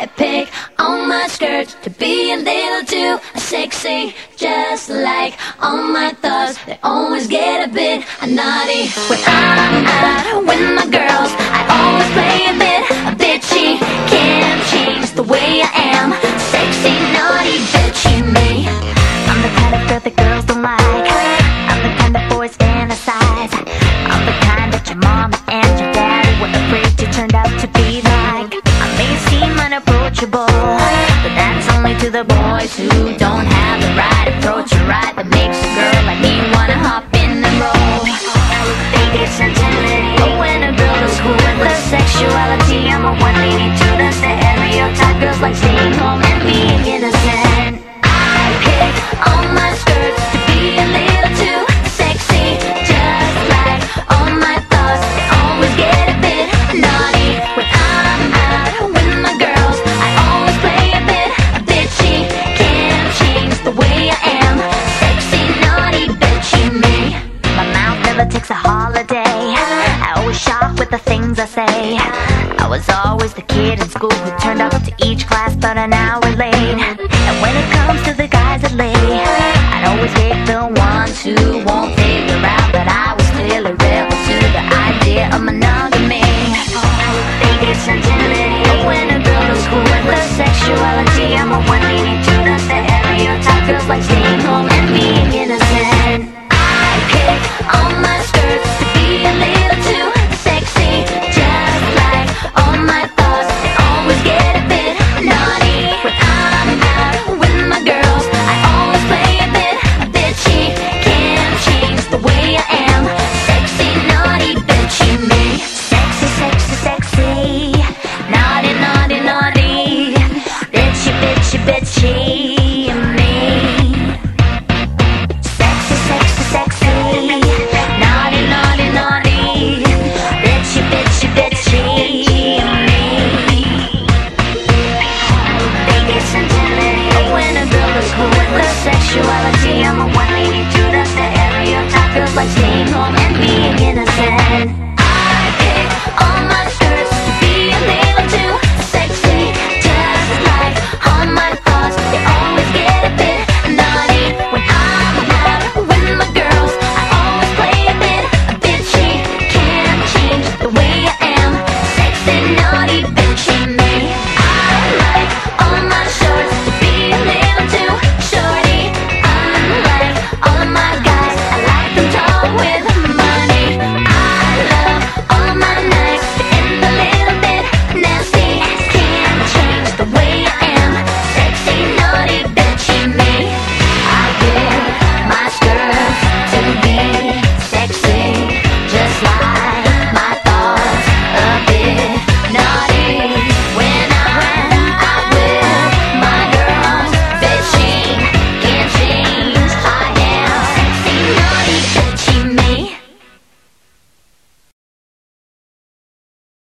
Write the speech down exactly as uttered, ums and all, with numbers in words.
pick on my skirts to be a little too sexy, just like all my thoughts. They always get a bit naughty when I'm out with my girls. I always play a bit bitchy. Can't change the way I am. Sexy, naughty, bitchy me. I'm the kind of girl that girls don't like. I'm the kind that boys fantasize. I'm the kind that your mama and your daddy were afraid you turned out to be like. I may seem unapproachable, but that's only to the boys who don't have the right approach or right that makes a girl like me wanna hop in and roll. Think it's intensity, but when a girl is cool with her sexuality, I'm a one eighty-two. That's the stereotype. Girls like staying home and being innocent. I pick on my skirts to be a little too sexy, just like all my thoughts. They always get a bit naughty when I'm out with my girls. I always play a bit bitchy. Can't change the way I am. Sexy, naughty, bitchy me. My mouth never takes a holiday. I always shock with the things I say. I was always the kid in school who turned up to each class but an hour late. And when it comes to the guys that lay, I'd always pick the ones who won't figure out that I was still a rebel to the idea of monogamy.